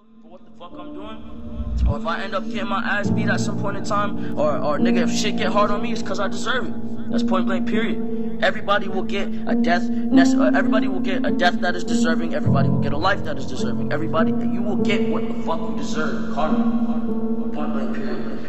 for what the fuck I'm doing. Or if I end up getting my ass beat at some point in time, or nigga, if shit get hard on me, it's because I deserve it. That's point blank, period. Everybody will get a death. Everybody will get a death that is deserving. Everybody will get a life that is deserving. Everybody, you will get what the fuck you deserve. Karma. Point blank, period.